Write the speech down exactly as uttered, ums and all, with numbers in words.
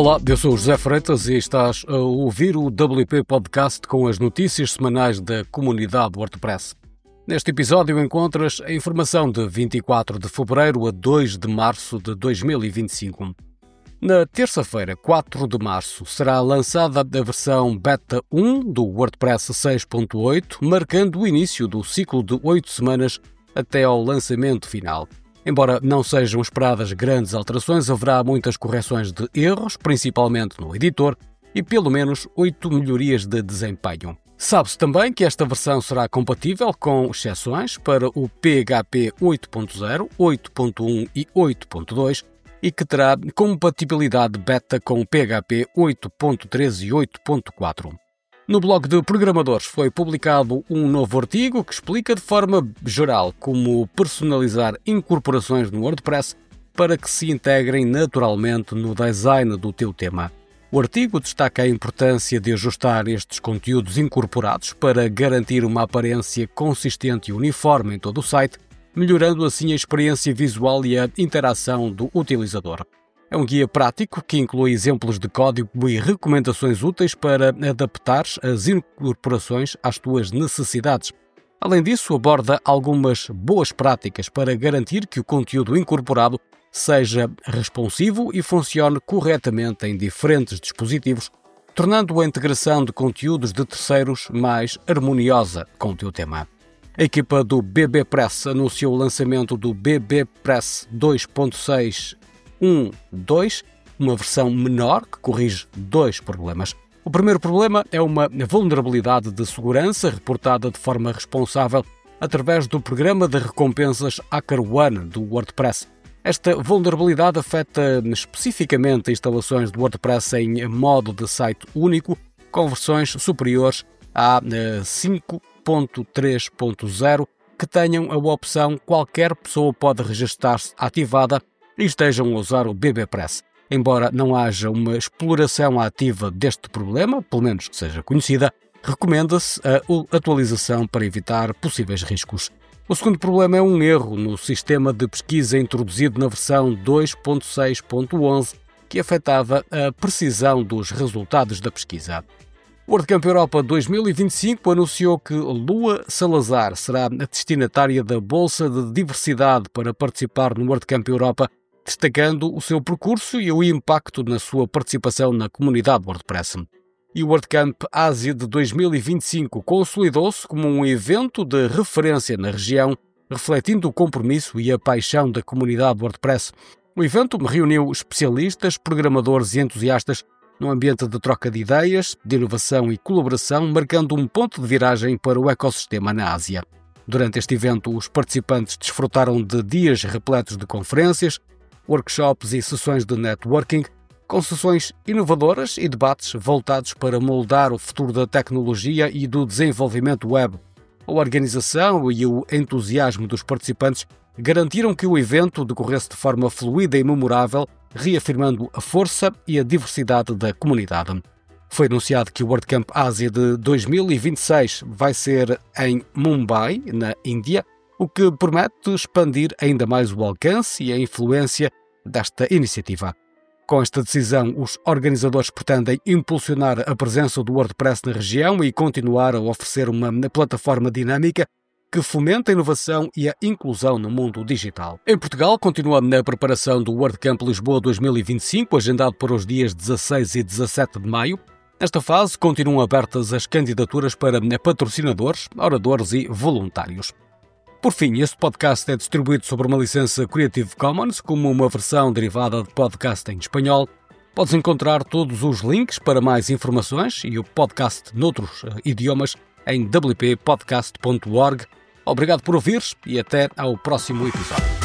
Olá, eu sou o José Freitas e estás a ouvir o W P Podcast com as notícias semanais da comunidade WordPress. Neste episódio encontras a informação de vinte e quatro de fevereiro a dois de março de dois mil e vinte e cinco. Na terça-feira, quatro de março, será lançada a versão Beta um do WordPress seis ponto oito, marcando o início do ciclo de oito semanas até ao lançamento final. Embora não sejam esperadas grandes alterações, haverá muitas correções de erros, principalmente no editor, e pelo menos oito melhorias de desempenho. Sabe-se também que esta versão será compatível com exceções para o P H P oito ponto zero, oito ponto um e oito ponto dois e que terá compatibilidade beta com o P H P oito ponto três e oito ponto quatro. No blog de programadores foi publicado um novo artigo que explica de forma geral como personalizar incorporações no WordPress para que se integrem naturalmente no design do teu tema. O artigo destaca a importância de ajustar estes conteúdos incorporados para garantir uma aparência consistente e uniforme em todo o site, melhorando assim a experiência visual e a interação do utilizador. É um guia prático que inclui exemplos de código e recomendações úteis para adaptar as incorporações às tuas necessidades. Além disso, aborda algumas boas práticas para garantir que o conteúdo incorporado seja responsivo e funcione corretamente em diferentes dispositivos, tornando a integração de conteúdos de terceiros mais harmoniosa com o teu tema. A equipa do B B Press anunciou o lançamento do B B Press dois ponto seis ponto um ponto dois, uma versão menor que corrige dois problemas. O primeiro problema é uma vulnerabilidade de segurança reportada de forma responsável através do programa de recompensas HackerOne do WordPress. Esta vulnerabilidade afeta especificamente instalações de WordPress em modo de site único com versões superiores a cinco ponto três ponto zero que tenham a opção qualquer pessoa pode registar-se ativada e estejam a usar o B B Press. Embora não haja uma exploração ativa deste problema, pelo menos que seja conhecida, recomenda-se a atualização para evitar possíveis riscos. O segundo problema é um erro no sistema de pesquisa introduzido na versão dois ponto seis ponto onze que afetava a precisão dos resultados da pesquisa. O WordCamp Europa dois mil e vinte e cinco anunciou que Lua Salazar será a destinatária da Bolsa de Diversidade para participar no WordCamp Europa, destacando o seu percurso e o impacto na sua participação na comunidade WordPress. E o WordCamp Ásia de dois mil e vinte e cinco consolidou-se como um evento de referência na região, refletindo o compromisso e a paixão da comunidade WordPress. O evento reuniu especialistas, programadores e entusiastas num ambiente de troca de ideias, de inovação e colaboração, marcando um ponto de viragem para o ecossistema na Ásia. Durante este evento, os participantes desfrutaram de dias repletos de conferências, workshops e sessões de networking, com sessões inovadoras e debates voltados para moldar o futuro da tecnologia e do desenvolvimento web. A organização e o entusiasmo dos participantes garantiram que o evento decorresse de forma fluida e memorável, reafirmando a força e a diversidade da comunidade. Foi anunciado que o WordCamp Ásia de dois mil e vinte e seis vai ser em Mumbai, na Índia, o que promete expandir ainda mais o alcance e a influência desta iniciativa. Com esta decisão, os organizadores pretendem impulsionar a presença do WordPress na região e continuar a oferecer uma plataforma dinâmica que fomenta a inovação e a inclusão no mundo digital. Em Portugal, continua na preparação do WordCamp Lisboa dois mil e vinte e cinco, agendado para os dias dezasseis e dezassete de maio. Nesta fase, continuam abertas as candidaturas para patrocinadores, oradores e voluntários. Por fim, este podcast é distribuído sob uma licença Creative Commons como uma versão derivada de podcast em espanhol. Podes encontrar todos os links para mais informações e o podcast noutros idiomas em w p podcast ponto org. Obrigado por ouvires e até ao próximo episódio.